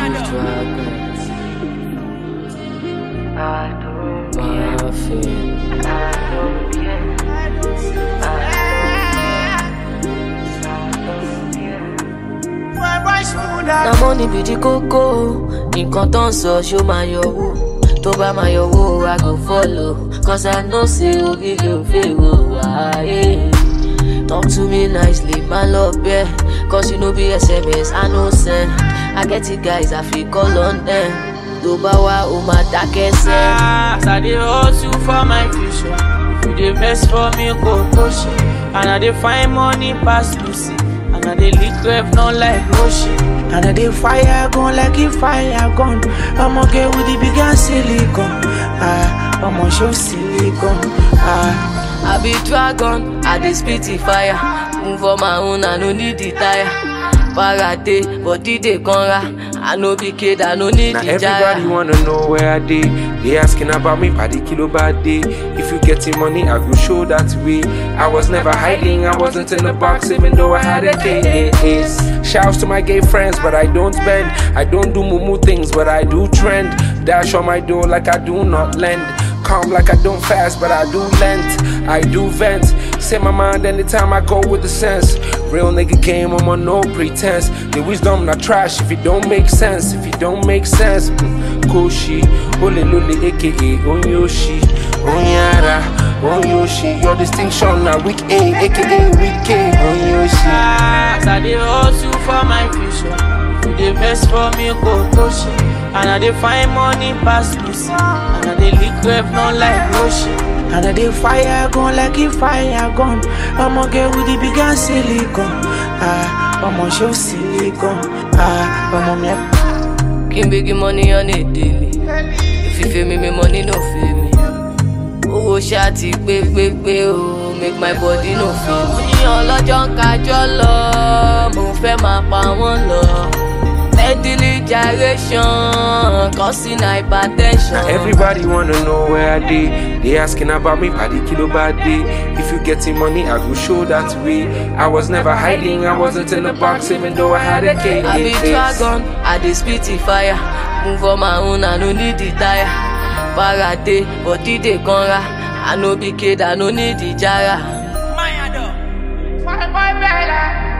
Na money be the koko, nǹkan tó ń sọ ṣó máa yọwó. Tó bá máa yọwó, I go follow. Cause I know say oríire ò fẹ́ wò wáyé. Talk to me nicely, my love, yeah. Cause you know be SMS, I know send. I get it guys, I feel call on them. Tó bá wá, ó máa dákẹ́ sẹ́. As I dey hustle for my future. If you dey vex for me, go push it. And I dey find money pass Lucy. And I dey lick rev not like Roshi. And I dey fire gun like a fire gun. I'ma get with the big and silicone. I'ma show silicone. I be dragon, I dey spit the fire. Move on my own, I no need the tire. Parade, body dey conra. I no be kid, I no need the jara. Everybody wanna know where I dey. They asking about me by the kilo bad day. If you getting money, I will show that way. I was never hiding, I wasn't in the box, even though I had a case. Shouts to my gay friends, but I don't bend. I don't do mumu things, but I do trend. Dash on my door like I do not lend. Calm like I don't fast, but I do length. I do vent. Say my mind anytime I go with the sense. Real nigga game, I'm on no pretense. The wisdom not trash if it don't make sense. If it don't make sense, Koshi, Ole Lule aka Onyoshi, Onyara, Onyoshi. Your distinction now weak A aka weak K, Onyoshi. As I dey hustle for my future. If you dey vex for me, go push it. And I dey find money pass Lucy. And I dey lick rev not like Roshi. And I dey fire gun like a fire gun. I'ma get with the big and silicone. I'ma show silicone. I'ma make. Can big money on a daily. If you feel me, money no feel me. Oh, shawty, pé, oh, make my body no feel me. Ní ọlọ́jọ́ ń kájọ́ lọ, mo fẹ́ máa pa wọ́n lọ. Steadily gyration, causing hypertension. Everybody wanna know where I dey. They asking about me by the kilo bad day. If you getting money, I will show that way. I was never hiding, I wasn't in the box, even though I had a case. I be dragon, I dey spit the fire. Move on my own, I no need the tire. Parade, body dey conra. I no be kid, I no need the jara. Mayado, 5 Bella.